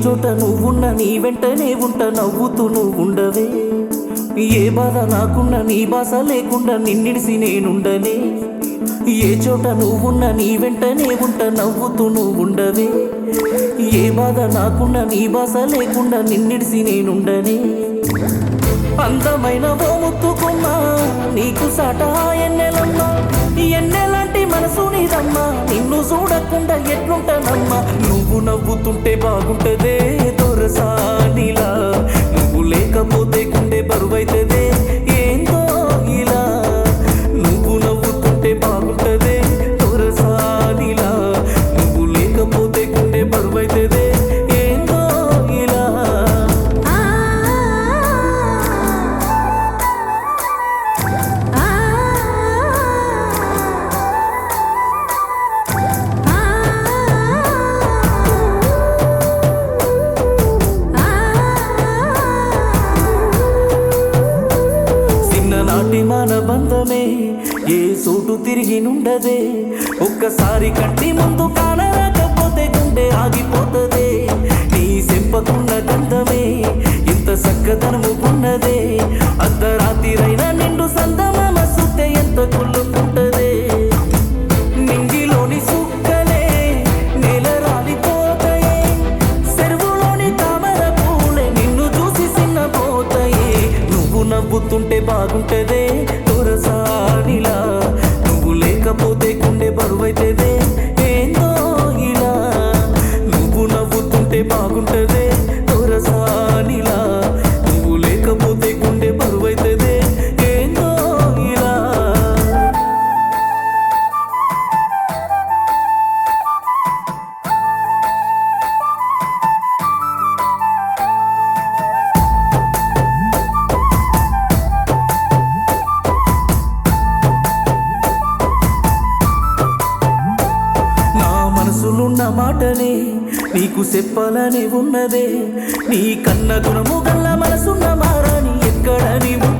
చోట నువ్వున్న నీ వెంటనే ఉంట నవ్వుతూ నువ్వుండవే ఏ బాధ నాకున్న నీ బాస లేకుండా నిన్నిడిసి నేనుండనే ఏ చోట నువ్వున్న నీ వెంటనే ఉంట నవ్వుతూ నువ్వుండవే ఏ బాధ నాకున్న నీ బాస లేకుండా నిన్నిడిసి నేనుండనే అందమైన ఓ ముత్తుకున్నా నీకు సాట ఎన్నెలమ్మా ఎన్నెలాంటి మనసు నీదమ్మా నిన్ను చూడకుండా ఎట్లుంటానమ్మా నువ్వు నవ్వుతుంటే బాగుంటదే దొరసానిలా నువ్వు లేకపోతే గుండె బరువైతదే ఏందో ఇలా నువ్వు నవ్వుతుంటే బాగుంటదే దొరసానిలా నువ్వు లేకపోతే గుండె బరువైతదే ఏందో ఇలా చిన్ననాటి మన బంధమే ఏ చోటు తిరిగి నుండదే ఒక్కసారి కంటి ముందు కానరాకపోతే గుండె ఆగిపోతదే నీ సెంపకున్న గంధమే ఇంత చక్కదనము ఉన్నదే అర్ధరాత్రిరైనా నిండు సందమామ సుత్తే ఎంత కుళ్ళుకుంటదే నింగిలోని సుక్కలే నేల రాలిపోతాయే చెరువులోని తామర పూలే నిన్ను చూసి చిన్నపోతాయే నువ్వు నవ్వుతుంటే బాగుంటదే దొరసానిలా నువ్వు లేకపోతే గుండె బరువైతదే ఏందో ఇలా నువ్వు నవ్వుతుంటే బాగుంటదే దొరసానిలా నువ్వు లేకపోతే గుండె బరువైతదే ఏందో ఇలా నా మనసులున్న మాటనే నీకు చెప్పాలని ఉన్నదే నీ కన్న గుణము గల్ల మనసున్న మారాని ఎక్కడ నీవు